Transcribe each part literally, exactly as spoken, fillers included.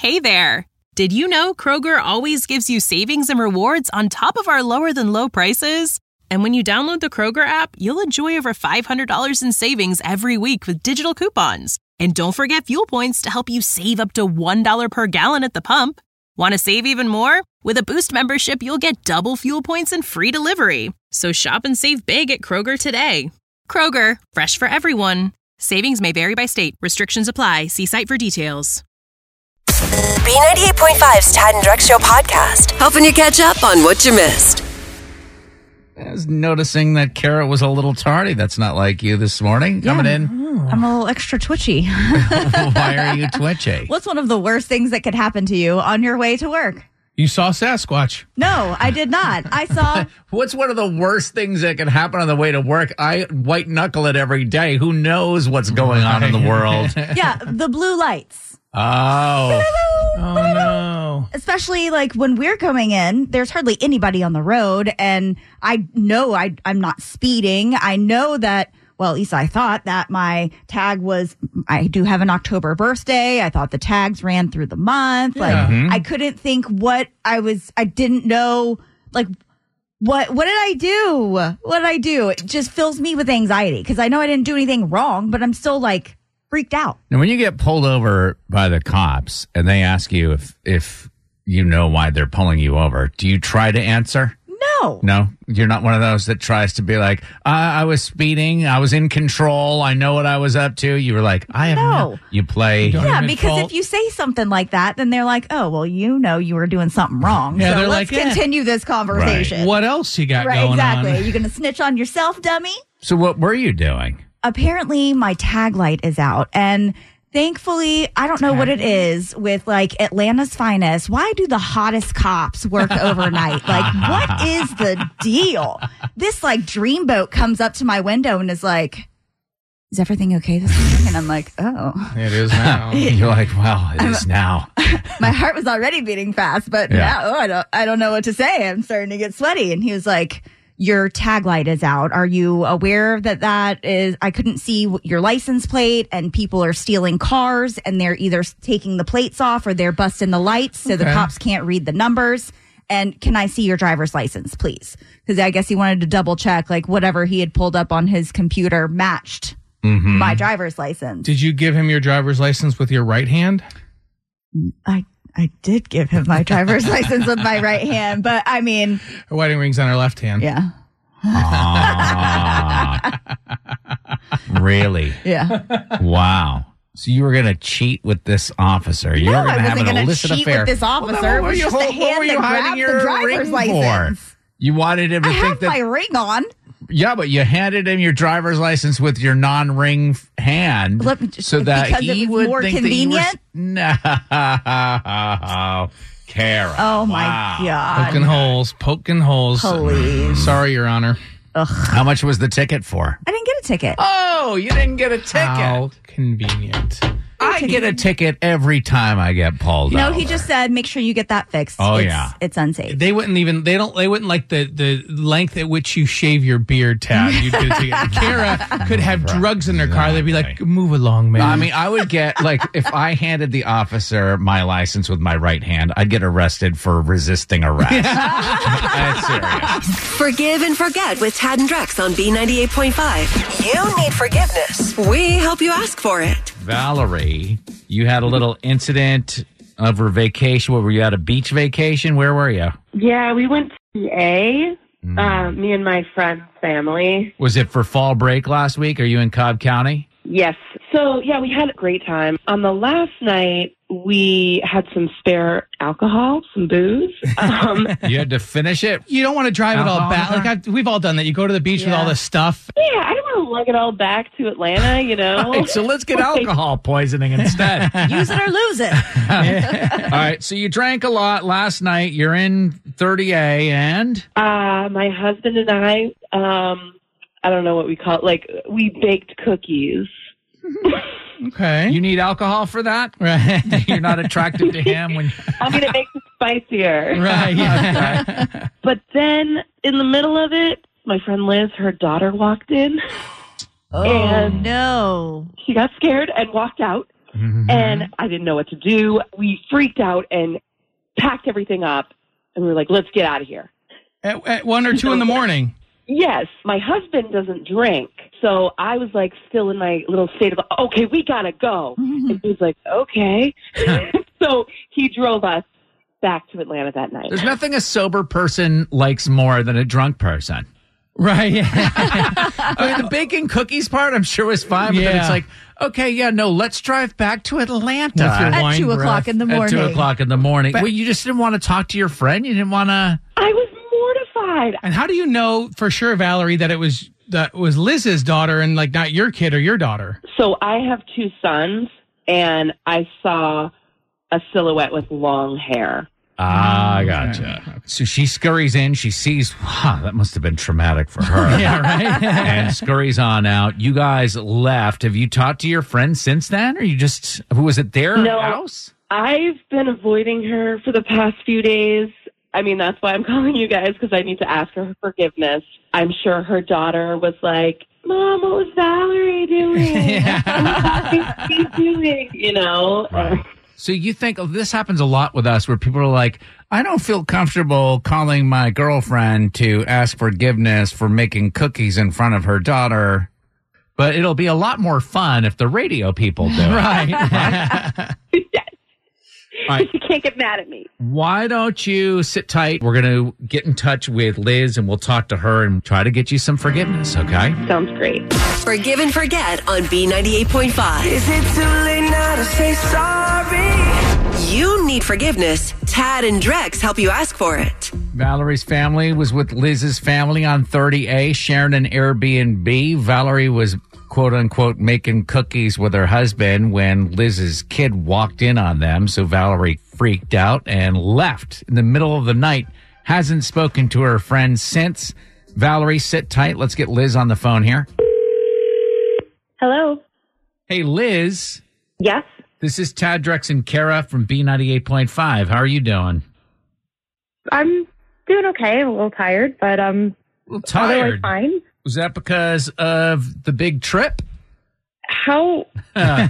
Hey there! Did you know Kroger always gives you savings and rewards on top of our lower-than-low prices? And when you download the Kroger app, you'll enjoy over five hundred dollars in savings every week with digital coupons. And don't forget fuel points to help you save up to one dollar per gallon at the pump. Want to save even more? With a Boost membership, you'll get double fuel points and free delivery. So shop and save big at Kroger today. Kroger, fresh for everyone. Savings may vary by state. Restrictions apply. See site for details. B ninety-eight point five's Tad and Drex Show podcast, helping you catch up on what you missed. I was noticing that Kara was a little tardy. That's not like you this morning, Yeah. coming in. I'm a little extra twitchy. Why are you twitchy? What's one of the worst things that could happen to you on your way to work? You saw Sasquatch. No, I did not. I saw... What's one of the worst things that can happen on the way to work? I white knuckle it every day. Who knows what's going on in the world? Yeah, the blue lights. Oh. Oh, no. Especially like when we're coming in, there's hardly anybody on the road. And I know I, I'm not speeding. I know that, well, at least I thought that my tag was, I do have an October birthday. I thought the tags ran through the month. Yeah. Like Mhm. I couldn't think what I was, I didn't know, like, what, what did I do? What did I do? It just fills me with anxiety because I know I didn't do anything wrong, but I'm still like freaked out. Now, when you get pulled over by the cops and they ask you if, if you know why they're pulling you over, do you try to answer? No. No, you're not one of those that tries to be like, I, I was speeding. I was in control. I know what I was up to. You were like, I have no. No. You play. You don't Yeah, even because fault. if you say something like that, then they're like, oh, well, you know you were doing something wrong. Yeah, so they're let's like, eh. continue this conversation. What else you got Right, going exactly. on? Are you going to snitch on yourself, dummy? So what were you doing? Apparently, my tag light is out. And thankfully, I don't know what it is with like Atlanta's finest. Why do the hottest cops work overnight? Like, what is the deal? This like dreamboat comes up to my window and is like, is everything okay this morning? And I'm like, oh. It is now. You're like, well, it is now. My heart was already beating fast, but Yeah. now oh, I don't I don't know what to say. I'm starting to get sweaty. And he was like, your tag light is out. Are you aware that that is, I couldn't see your license plate and people are stealing cars and they're either taking the plates off or they're busting the lights so the Okay. cops can't read the numbers. And can I see your driver's license, please? Because I guess he wanted to double check, like whatever he had pulled up on his computer matched Mm-hmm. my driver's license. Did you give him your driver's license with your right hand? I I did give him my driver's license with my right hand, but I mean, Her wedding ring's on her left hand. yeah, Ah. Really? yeah. Wow. So you were going to cheat with this officer. You No, were going I to have wasn't an gonna illicit cheat affair. with this Well, then officer. what were It was you just a hol- what hand were you that hiding grabbed your the driver's ring license. for? You wanted him to I think have that. my ring on. Yeah, but you handed him your driver's license with your non-ring f- hand, Let me just- so that because he it was would more think convenient? that you were. No, Kara. Oh my wow. god! Poking holes, poking holes. Please. Sorry, Your Honor. Ugh. How much was the ticket for? I didn't get a ticket. Oh, you didn't get a ticket. How convenient. I get a ticket every time I get pulled No, over. he just said make sure you get that fixed. Oh, it's, yeah. it's unsafe. They wouldn't even. They don't. They wouldn't like the the length at which you shave your beard, Tad. You'd get a ticket. Kara could have drugs in her car. They'd be like, "Move along, man." I mean, I would get, like, if I handed the officer my license with my right hand, I'd get arrested for resisting arrest. That's serious. Forgive and forget with Tad and Drex on B ninety-eight point five. You need forgiveness. We help you ask for it. Valerie, you had a little incident over vacation. What were you at, a beach vacation? Where were you? Yeah, we went to P A, Mm. uh, me and my friend's family. Was it for fall break last week? Are you in Cobb County? Yes. So, yeah, we had a great time. On the last night, we had some spare alcohol, some booze. Um, You had to finish it? you don't want to drive it all Alcohol back. in Like there? I've, we've all done that. You go to the beach with Yeah. all this stuff. yeah, I don't want to lug it all back to Atlanta, you know? All right, so let's get alcohol poisoning instead. Use it or lose it. All right, so you drank a lot last night. You're in thirty A and? Uh, my husband and I, um, I don't know what we call it, like, we baked cookies. Okay. You need alcohol for that? right. You're not attracted to him when I mean, it makes it spicier. right. Yeah. But then, in the middle of it, my friend Liz, her daughter walked in. Oh And- no! She got scared and walked out. Mm-hmm. And I didn't know what to do. We freaked out and packed everything up. And we were like, let's get out of here. At, at one or two so, in the morning? Yes. My husband doesn't drink. So I was like still in my little state of, okay, we got to go. Mm-hmm. And he was like, okay. So he drove us back to Atlanta that night. There's nothing a sober person likes more than a drunk person. Right. Yeah. I mean, the baking cookies part, I'm sure was fine. But yeah. then it's like, okay, yeah, no, let's drive back to Atlanta. At two o'clock in the morning. At two o'clock in the morning. But, well, you just didn't want to talk to your friend? You didn't want to? I was mortified. And how do you know for sure, Valerie, that it was that was Liz's daughter and like not your kid or your daughter? So I have two sons, and I saw a silhouette with long hair. Ah, I gotcha. So she scurries in. She sees, wow, that must have been traumatic for her. Yeah, right? And scurries on out. You guys left. Have you talked to your friend since then? Or you just, who was it, their no, house? I've been avoiding her for the past few days. I mean, that's why I'm calling you guys, because I need to ask her forgiveness. I'm sure her daughter was like, Mom, what was Valerie doing? Yeah. What was she doing? You know? Right. So you think oh, this happens a lot with us where people are like, I don't feel comfortable calling my girlfriend to ask forgiveness for making cookies in front of her daughter, but it'll be a lot more fun if the radio people do it. Right. Right? Yes. All right. You can't get mad at me. Why don't you sit tight? We're going to get in touch with Liz and we'll talk to her and try to get you some forgiveness, okay? Sounds great. Forgive and Forget on B ninety-eight point five. Is it too late now to say sorry? You need forgiveness. Tad and Drex help you ask for it. Valerie's family was with Liz's family on thirty A, sharing an Airbnb. Valerie was, quote unquote, making cookies with her husband when Liz's kid walked in on them. So Valerie freaked out and left in the middle of the night. Hasn't spoken to her friend since. Valerie, sit tight. Let's get Liz on the phone here. Hello. Hey, Liz. Yes. This is Tad, Drex, and Kara from B ninety-eight point five. How are you doing? I'm doing okay. I'm a little tired, but um, a little tired. Otherwise fine. Was that because of the big trip? How? Uh.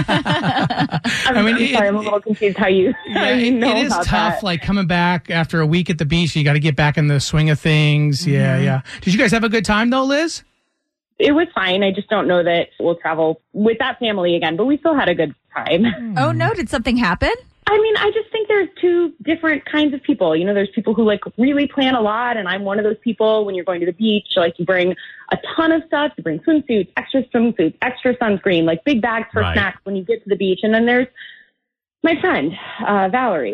I'm, I mean, I'm it, sorry. I'm a little confused. How you? Yeah, how you know it is about tough. That. Like coming back after a week at the beach, you got to get back in the swing of things. Mm-hmm. Yeah, yeah. Did you guys have a good time though, Liz? It was fine. I just don't know that we'll travel with that family again, but we still had a good time. Oh, no. Did something happen? I mean, I just think there's two different kinds of people. You know, there's people who like really plan a lot, and I'm one of those people. When you're going to the beach, like you bring a ton of stuff. You bring swimsuits, extra swimsuits, extra sunscreen, like big bags for right. snacks when you get to the beach. And then there's my friend, uh, Valerie.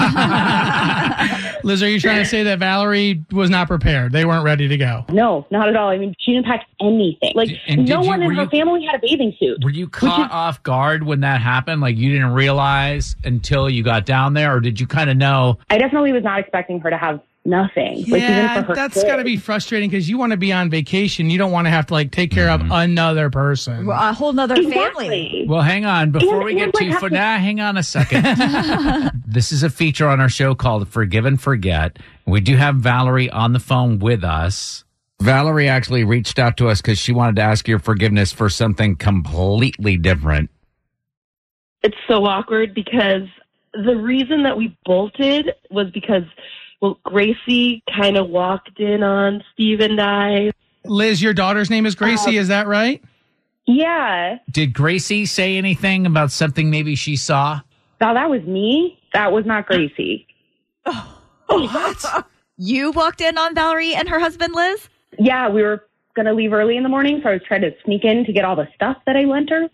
Liz, are you trying to say that Valerie was not prepared? They weren't ready to go? No, not at all. I mean, she didn't pack anything. Like, and no you, one in her you, family had a bathing suit. Were you caught is, off guard when that happened? Like, you didn't realize until you got down there? Or did you kind of know? I definitely was not expecting her to have nothing. Yeah, like, even for her that's got to be frustrating because you want to be on vacation. You don't want to have to like take care mm-hmm. of another person. Well, a whole nother exactly. family. Well, hang on. Before and, we get like, too far, to- nah, hang on a second. This is a feature on our show called Forgive and Forget. We do have Valerie on the phone with us. Valerie actually reached out to us because she wanted to ask your forgiveness for something completely different. It's so awkward because the reason that we bolted was because, well, Gracie kind of walked in on Steve and I. Liz, your daughter's name is Gracie, Uh, is that right? Yeah. Did Gracie say anything about something maybe she saw? Now, that was me. That was not Gracie. What? You walked in on Valerie and her husband, Liz? Yeah, we were going to leave early in the morning, so I was trying to sneak in to get all the stuff that I lent her.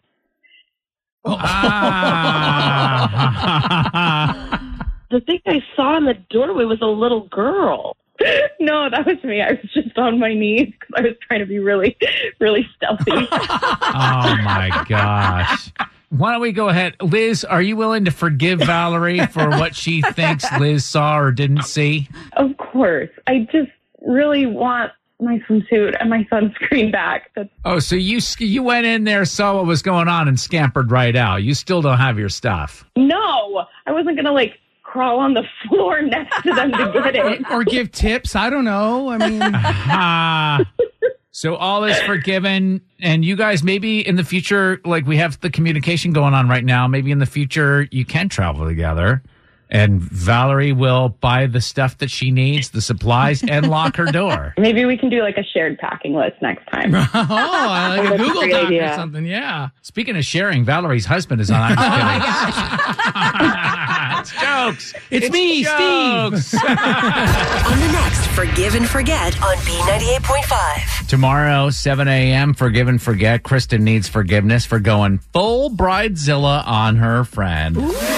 Ah. The thing I saw in the doorway was a little girl. No, that was me. I was just on my knees because I was trying to be really, really stealthy. Oh, my gosh. Why don't we go ahead? Liz, are you willing to forgive Valerie for what she thinks Liz saw or didn't see? Of course. I just really want my swimsuit and my sunscreen back. That's- Oh, so you you went in there, saw what was going on, and scampered right out. You still don't have your stuff. no, I wasn't going to, like, crawl on the floor next to them to get it. Or give tips? I don't know. I mean, Ah. So all is forgiven, and you guys maybe in the future, like we have the communication going on right now, maybe in the future you can travel together, and Valerie will buy the stuff that she needs, the supplies, and lock her door. Maybe we can do like a shared packing list next time. Oh, I like a That's a Google great Doc or idea. something. Yeah. Speaking of sharing, Valerie's husband is on. I'm just kidding. It's jokes. It's, me, jokes. Steve. On the next Forgive and Forget on B ninety-eight point five. Tomorrow, seven a.m., Forgive and Forget. Kristen needs forgiveness for going full bridezilla on her friend.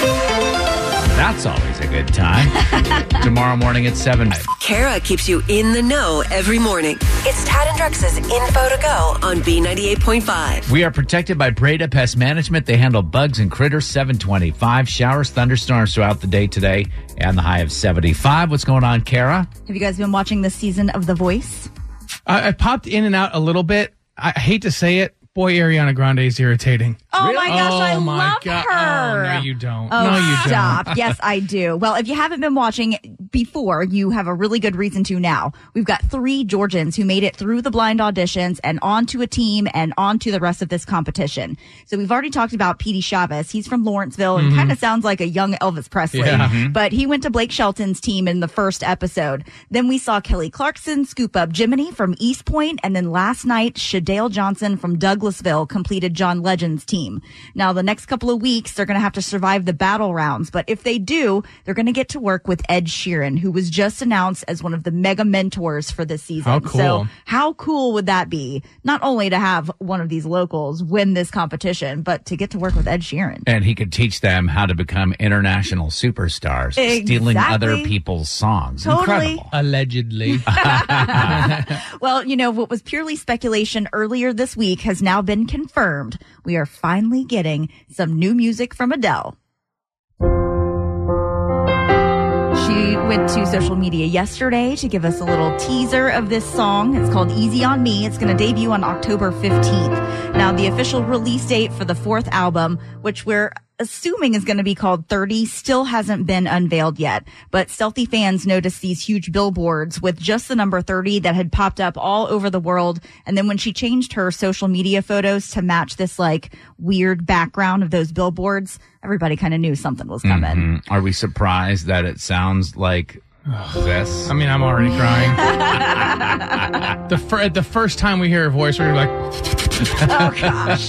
That's always a good time. Tomorrow morning at seven. Kara keeps you in the know every morning. It's Tad and Drex's Info to Go on B ninety-eight point five. We are protected by Breda Pest Management. They handle bugs and critters. seven twenty-five. Showers, thunderstorms throughout the day today, and the high of seventy-five. What's going on, Kara? Have you guys been watching this season of The Voice? I, I popped in and out a little bit. I hate to say it. Boy, Ariana Grande is irritating. Oh my gosh, oh I my love God. her. Oh, no, you don't. Oh, no, you stop. don't. Yes, I do. Well, if you haven't been watching before, you have a really good reason to now. We've got three Georgians who made it through the blind auditions and onto a team and onto the rest of this competition. So we've already talked about Petey Chavez. He's from Lawrenceville and mm-hmm. kind of sounds like a young Elvis Presley. Yeah. Mm-hmm. But he went to Blake Shelton's team in the first episode. Then we saw Kelly Clarkson scoop up Jiminy from East Point. And then last night, Shadale Johnson from Douglasville completed John Legend's team. Now, the next couple of weeks, they're going to have to survive the battle rounds. But if they do, they're going to get to work with Ed Sheeran, who was just announced as one of the mega mentors for this season. How cool. So how cool would that be? Not only to have one of these locals win this competition, but to get to work with Ed Sheeran. And he could teach them how to become international superstars, Exactly. stealing other people's songs. Totally. Incredible. Allegedly. Well, you know, what was purely speculation earlier this week has now been confirmed. We are finally getting some new music from Adele. She went to social media yesterday to give us a little teaser of this song. It's called Easy on Me. It's going to debut on October fifteenth. Now, the official release date for the fourth album, which we're assuming is going to be called thirty, still hasn't been unveiled yet. But stealthy fans noticed these huge billboards with just the number thirty that had popped up all over the world. And then when she changed her social media photos to match this like weird background of those billboards, everybody kind of knew something was coming. Mm-hmm. Are we surprised that it sounds like this? I mean, I'm already crying. the, fir- the first time we hear her voice, we're like... Oh, gosh.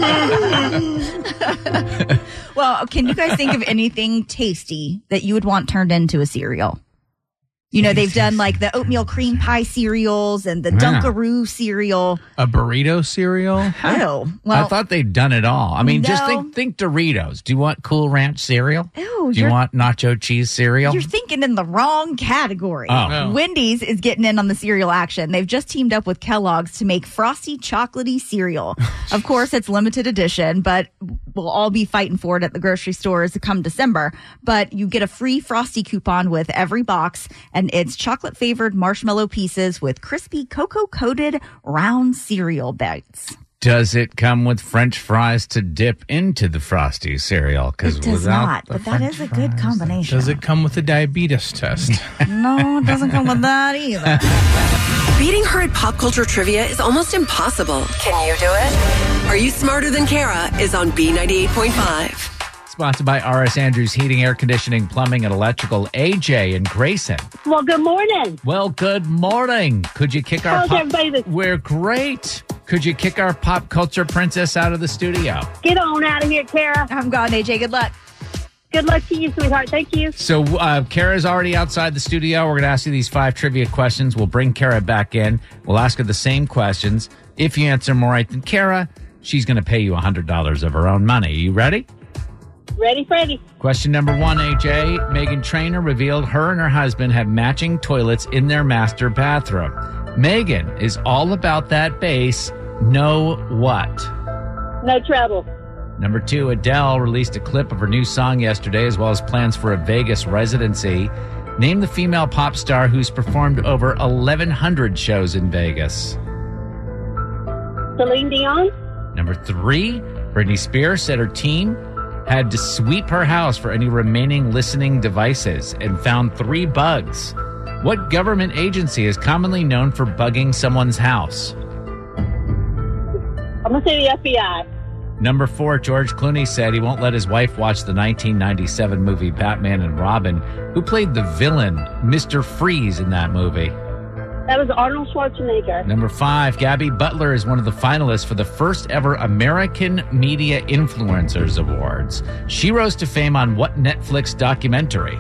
Well, can you guys think of anything tasty that you would want turned into a cereal? You know, they've done like the oatmeal cream pie cereals and the Yeah. Dunkaroo cereal. A burrito cereal? Oh, well, I thought they'd done it all. I mean, just No. think think Doritos. Do you want Cool Ranch cereal? Ew, Do you you're- want nacho cheese cereal? you're thinking in the wrong category. Oh. No. Wendy's is getting in on the cereal action. They've just teamed up with Kellogg's to make frosty chocolatey cereal. Of course, it's limited edition, but we'll all be fighting for it at the grocery stores come December. But you get a free frosty coupon with every box, and it's chocolate flavored marshmallow pieces with crispy cocoa coated round cereal bites. Does it come with French fries to dip into the Frosty cereal? Because It does without not, the but that French is a good fries, combination. Does it come with a diabetes test? No, it doesn't come with that either. Beating her at pop culture trivia is almost impossible. Can you do it? Are You Smarter Than Kara is on B ninety-eight point five. Sponsored by R S Andrews Heating, Air Conditioning, Plumbing, and Electrical. A J and Grayson. Well, good morning. Well, good morning. Could you kick our How's pop- everybody this- We're great. Could you kick our pop culture princess out of the studio? Get on out of here, Kara. I'm gone, A J. Good luck. Good luck to you, sweetheart. Thank you. So uh, Kara's already outside the studio. We're going to ask you these five trivia questions. We'll bring Kara back in. We'll ask her the same questions. If you answer more right than Kara, she's going to pay you one hundred dollars of her own money. Are you ready? Ready, Freddy. Question number one, A J. Meghan Trainor revealed her and her husband have matching toilets in their master bathroom. Meghan is all about that bass. Know what? No trouble. Number two, Adele released a clip of her new song yesterday, as well as plans for a Vegas residency. Name the female pop star who's performed over eleven hundred shows in Vegas. Celine Dion. Number three, Britney Spears said her team had to sweep her house for any remaining listening devices and found three bugs. What government agency is commonly known for bugging someone's house? I'm going to say the F B I. Number four, George Clooney said he won't let his wife watch the nineteen ninety-seven movie Batman and Robin. Who played the villain, Mister Freeze, in that movie? That was Arnold Schwarzenegger. Number five, Gabby Butler is one of the finalists for the first ever American Media Influencers Awards. She rose to fame on what Netflix documentary?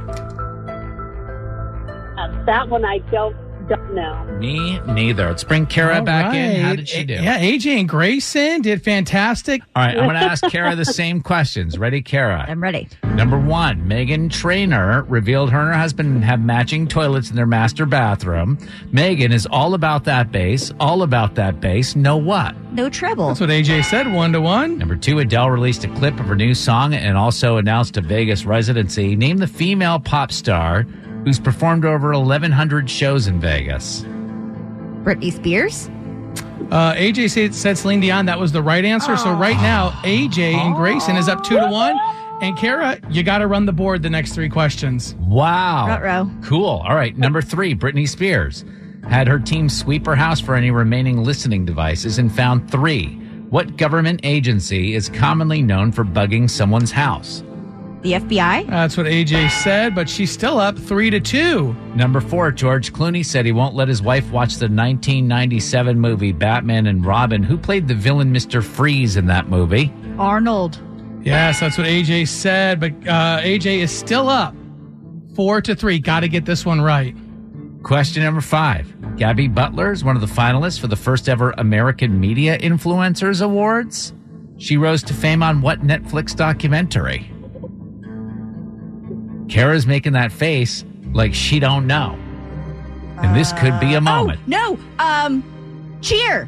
Uh, that one I don't, don't know. Me neither. Let's bring Kara All back in. How right. did she do? Yeah, A J and Grayson did fantastic. All right, I'm going to ask Kara the same questions. Ready, Kara? I'm ready. Number one, Megan Trainor revealed her and her husband have matching toilets in their master bathroom. Megan is all about that bass, all about that bass. Know what? No treble. That's what A J said, one to one. Number two, Adele released a clip of her new song and also announced a Vegas residency. Name the female pop star who's performed over eleven hundred shows in Vegas. Britney Spears. Uh, A J said, said Celine Dion. That was the right answer. So right now, A J and Grayson is up two to one. And Kara, you got to run the board the next three questions. Wow. Ruh-roh. Cool. All right. Number three, Britney Spears had her team sweep her house for any remaining listening devices and found three. What government agency is commonly known for bugging someone's house? The F B I. That's what A J said, but she's still up three to two. Number four, George Clooney said he won't let his wife watch the nineteen ninety-seven movie Batman and Robin. Who played the villain Mister Freeze in that movie? Arnold. Yes, that's what A J said, but uh, A J is still up four to three. Got to get this one right. Question number five. Gabby Butler is one of the finalists for the first ever American Media Influencers Awards. She rose to fame on what Netflix documentary? Kara's making that face like she don't know. And this could be a moment. Oh, no. Um, Cheer.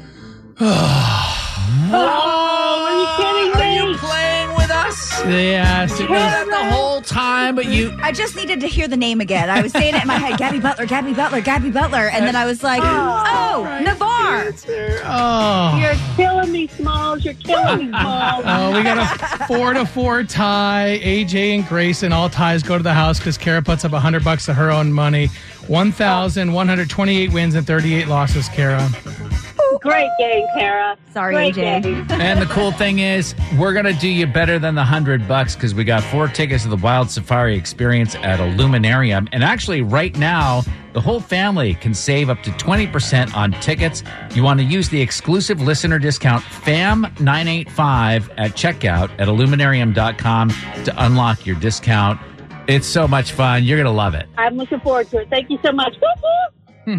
Oh, are you kidding me? Are you playing with us? Yes, it You was. had the whole time, but you... I just needed to hear the name again. I was saying it in my head. Gabby Butler, Gabby Butler, Gabby Butler. And then I was like, oh, Navarre. Oh. You're killing me, Smalls. You're killing me, Smalls. Oh, we got a four to four tie. A J and Grayson, all ties go to the house because Kara puts up a hundred bucks of her own money. One thousand one hundred twenty-eight wins and thirty-eight losses. Kara. Great game, Kara. Sorry, Great A J. game. And the cool thing is, we're going to do you better than the hundred bucks because we got four tickets to the Wild Safari experience at Illuminarium. And actually, right now, the whole family can save up to twenty percent on tickets. You want to use the exclusive listener discount F A M nine eighty-five at checkout at illuminarium dot com to unlock your discount. It's so much fun. You're going to love it. I'm looking forward to it. Thank you so much. We're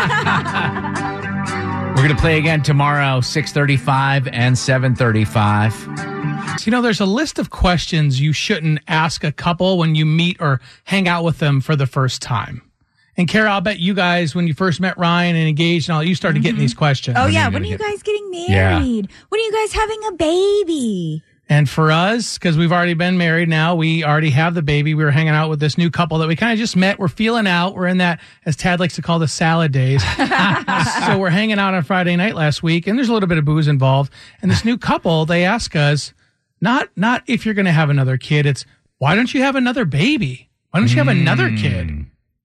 going to play again tomorrow, six thirty-five and seven thirty-five. You know, there's a list of questions you shouldn't ask a couple when you meet or hang out with them for the first time. And Kara, I'll bet you guys, when you first met Ryan and engaged and all, you started getting these questions. Oh, yeah. you When are gonna you get- guys getting married? Yeah. When are you guys having a baby? And for us, because we've already been married now, we already have the baby. We were hanging out with this new couple that we kind of just met. We're feeling out. We're in that, as Tad likes to call, the salad days. So we're hanging out on Friday night last week, and there's a little bit of booze involved. And this new couple, they ask us, not not if you're going to have another kid, it's why don't you have another baby? Why don't you have another kid?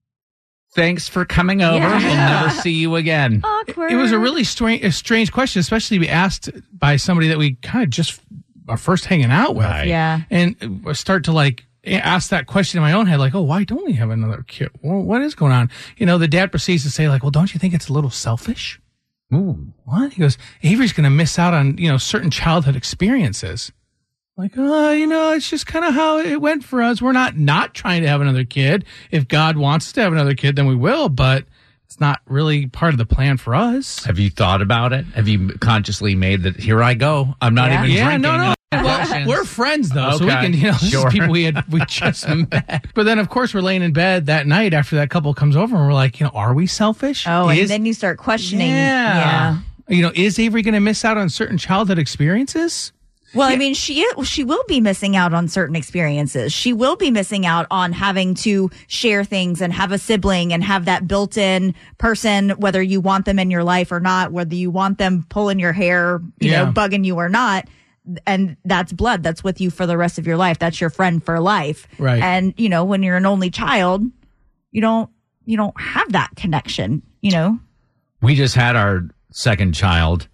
Thanks for coming over. Yeah. We'll never see you again. Awkward. It was a really strange, a strange question, especially we asked by somebody that we kind of just are first hanging out with. Right. Yeah. And start to like ask that question in my own head, like, oh, why don't we have another kid? Well, what is going on? You know, the dad proceeds to say, like, well, don't you think it's a little selfish? Ooh. What? He goes, Avery's going to miss out on, you know, certain childhood experiences. Like, oh, you know, it's just kind of how it went for us. We're not not trying to have another kid. If God wants us to have another kid, then we will, but it's not really part of the plan for us. Have you thought about it? Have you consciously made that? Here I go. I'm not Yeah. even Yeah, drinking. no, no. Well, Questions. we're friends though, so we Okay, can, you know, this sure. is people we had we just met. But then, of course, we're laying in bed that night after that couple comes over, and we're like, you know, are we selfish? Oh, and Is- then you start questioning. yeah. You know, is Avery going to miss out on certain childhood experiences? Well, I mean, she she will be missing out on certain experiences. She will be missing out on having to share things and have a sibling and have that built-in person, whether you want them in your life or not, whether you want them pulling your hair, you Yeah. know, bugging you or not. And that's blood. That's with you for the rest of your life. That's your friend for life. Right. And, you know, when you're an only child, you don't you don't have that connection, you know? We just had our second child,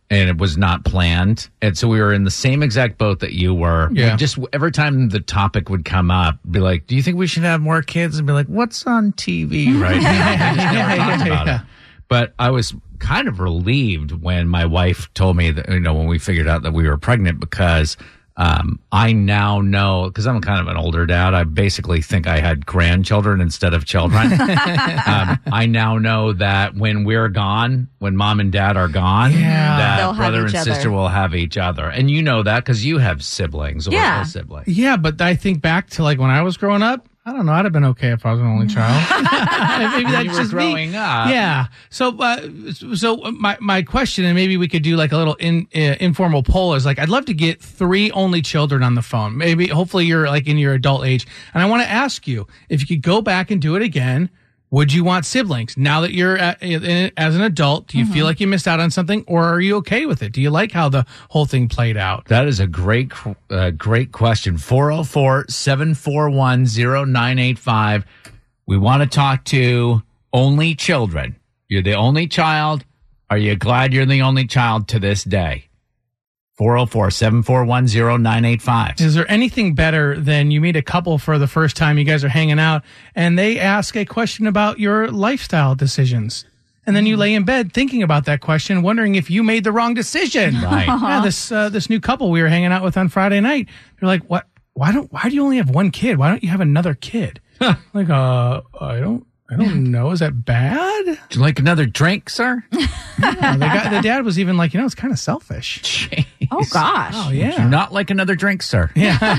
and it was not planned. And so we were in the same exact boat that you were. Yeah. We just every time the topic would come up, be like, do you think we should have more kids? And be like, what's on T V right now? We just never talked about it. But I was kind of relieved when my wife told me that, you know, when we figured out that we were pregnant, because um, I now know, because I'm kind of an older dad, I basically think I had grandchildren instead of children. um, I now know that when we're gone, when mom and dad are gone, Yeah. that They'll have brother and each other. sister will have each other. And you know that because you have siblings or Yeah. a sibling. Yeah, but I think back to like when I was growing up, I don't know. I'd have been okay if I was an only child. Maybe that's you were just growing me. up. Yeah. So, uh, so my my question, and maybe we could do like a little in, uh, informal poll, is like I'd love to get three only children on the phone. Maybe, hopefully, you're like in your adult age, and I want to ask you if you could go back and do it again. Would you want siblings now that you're at, in, as an adult? Do you Mm-hmm. feel like you missed out on something, or are you okay with it? Do you like how the whole thing played out? That is a great, uh, great question. four oh four, seven four one, oh nine eight five. We want to talk to only children. You're the only child. Are you glad you're the only child to this day? four oh four, seven four one, oh nine eight five. Is there anything better than you meet a couple for the first time, you guys are hanging out, and they ask a question about your lifestyle decisions? And then you lay in bed thinking about that question, wondering if you made the wrong decision. Right. Yeah, this uh, this new couple we were hanging out with on Friday night, they're like, "What? Why don't? Why do you only have one kid? Why don't you have another kid?" Like, uh, I don't, I don't know. Is that bad? Would you like another drink, sir? Uh, the, guy, the dad was even like, you know, it's kind of selfish. Jeez. Oh, gosh. Oh Would you yeah. not like another drink, sir?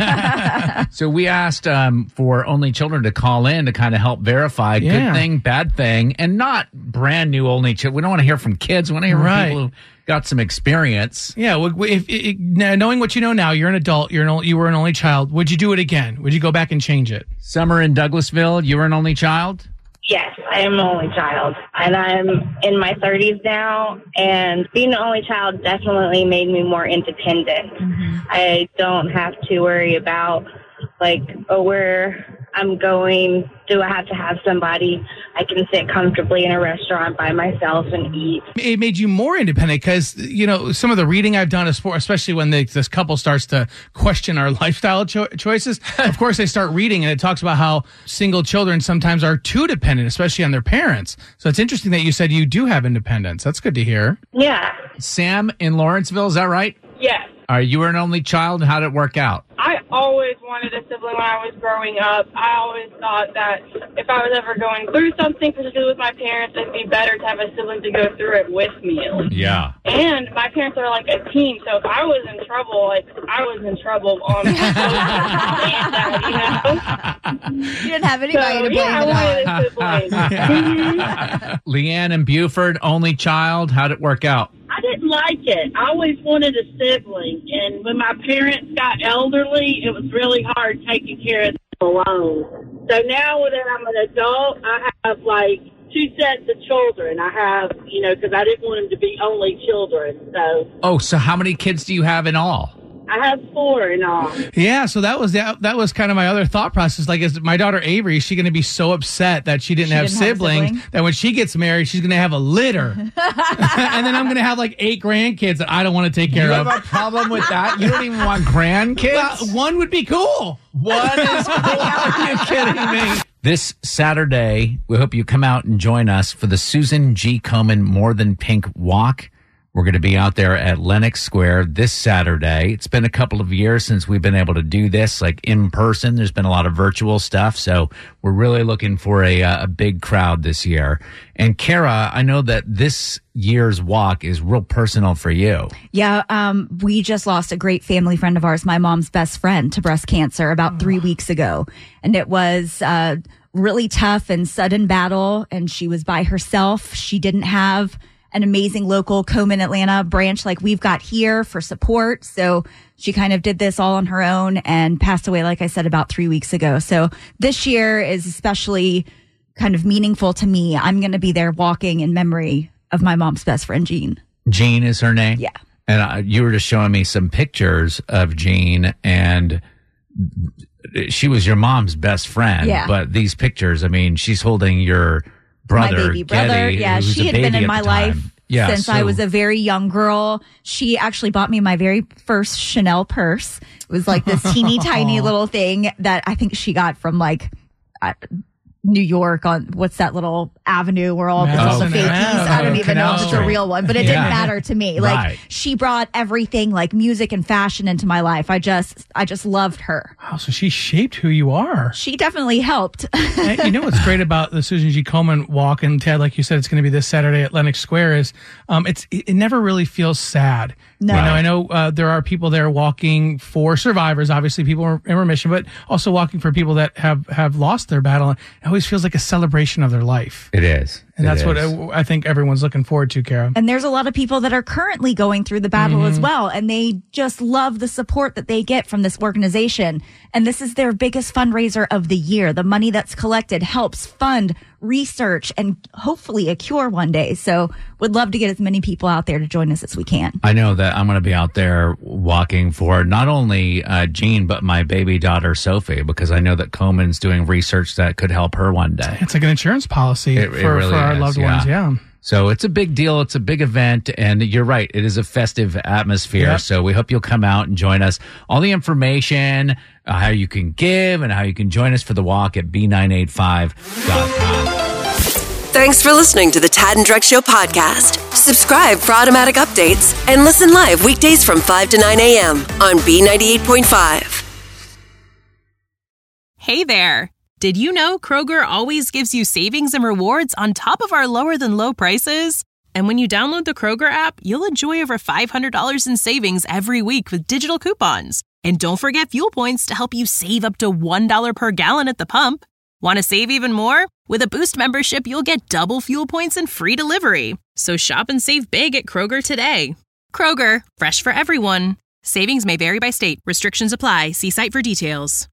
Yeah. So we asked um, for only children to call in to kind of help verify Yeah. good thing, bad thing, and not brand new only children. We don't want to hear from kids. We want to hear Right. from people who got some experience. Yeah, w- w- if, if, now, knowing what you know now, you're an adult. You're an only, you were an only child. Would you do it again? Would you go back and change it? Summer in Douglasville, you were an only child? Yes, I am an only child, and I'm in my thirties now, and being an only child definitely made me more independent. I don't have to worry about, like, oh, where I'm going, do I have to have somebody? I can sit comfortably in a restaurant by myself and eat. It made you more independent because, you know, some of the reading I've done, especially when they, this couple starts to question our lifestyle cho- choices, of course, they start reading and it talks about how single children sometimes are too dependent, especially on their parents. So it's interesting that you said you do have independence. That's good to hear. Yeah. Sam in Lawrenceville, is that right? Yes. Are you were an only child? How did it work out? I always wanted a sibling when I was growing up. I always thought that if I was ever going through something to do with my parents, it'd be better to have a sibling to go through it with me. Yeah. And my parents are like a team, so if I was in trouble, like I was in trouble on both sides, you know? You didn't have anybody So, to blame yeah, it I on. wanted a sibling. Mhm. Leanne in Buford, only child. How'd it work out? I didn't like it. I always wanted a sibling, and when my parents got elderly, it was really hard taking care of them alone. So now that I'm an adult, I have like two sets of children. I have, you know, because I didn't want them to be only children. So Oh, so how many kids do you have in all? I have four in all. Yeah, so that was that, that was kind of my other thought process. Like, is my daughter Avery, is she going to be so upset that she didn't, She have, didn't have a siblings sibling? that when she gets married, she's going to have a litter? And then I'm going to have like eight grandkids that I don't want to take care You of. have a problem with that? You don't even want grandkids? Well, one would be cool. What is cool? Are you kidding me? This Saturday, we hope you come out and join us for the Susan G. Komen More Than Pink Walk. We're going to be out there at Lenox Square this Saturday. It's been a couple of years since we've been able to do this, like in person. There's been a lot of virtual stuff, so we're really looking for a, uh, a big crowd this year. And Kara, I know that this year's walk is real personal for you. Yeah, um, we just lost a great family friend of ours, my mom's best friend, to breast cancer about three weeks ago. And it was uh, really tough and sudden battle, and she was by herself. She didn't have an amazing local Komen Atlanta branch like we've got here for support. So she kind of did this all on her own and passed away, like I said, about three weeks ago. So this year is especially kind of meaningful to me. I'm going to be there walking in memory of my mom's best friend, Jean. Jean is her name? Yeah. And uh, you were just showing me some pictures of Jean, and she was your mom's best friend. Yeah. But these pictures, I mean, she's holding your brother, my baby brother. Getty, Yeah, who's she a had baby been in at my the time. life Yeah, since so- I was a very young girl. She actually bought me my very first Chanel purse. It was like this teeny tiny little thing that I think she got from like uh, New York on what's that little avenue where all, all the Madison fakies. Ave. I don't even know if it's a Street. real one, but it Yeah. didn't matter to me. Like Right. she brought everything like music and fashion into my life. I just, I just loved her. Wow, so she shaped who you are. She definitely helped. And you know what's great about the Susan G. Komen walk, and Ted, like you said, it's going to be this Saturday at Lenox Square, is um, it's it, it never really feels sad. No. You know, I know uh, there are people there walking for survivors, obviously people in remission, but also walking for people that have, have lost their battle. It always feels like a celebration of their life. It is. And It that's what is. I, I think everyone's looking forward to, Kara. And there's a lot of people that are currently going through the battle as well. And they just love the support that they get from this organization. And this is their biggest fundraiser of the year. The money that's collected helps fund research and hopefully a cure one day. So would love to get as many people out there to join us as we can. I know that I'm going to be out there walking for not only uh, Jean, but my baby daughter, Sophie, because I know that Komen's doing research that could help her one day. It's like an insurance policy It- for, it really for our is, loved yeah. ones. Yeah. So it's a big deal. It's a big event. And you're right. It is a festive atmosphere. Yep. So we hope you'll come out and join us. All the information, uh, how you can give and how you can join us for the walk at b nine eight five dot com. Thanks for listening to the Tad and Drex Show podcast. Subscribe for automatic updates and listen live weekdays from five to nine a.m. on B ninety-eight point five. Hey there. Did you know Kroger always gives you savings and rewards on top of our lower than low prices? And when you download the Kroger app, you'll enjoy over five hundred dollars in savings every week with digital coupons. And don't forget fuel points to help you save up to one dollar per gallon at the pump. Want to save even more? With a Boost membership, you'll get double fuel points and free delivery. So shop and save big at Kroger today. Kroger, fresh for everyone. Savings may vary by state. Restrictions apply. See site for details.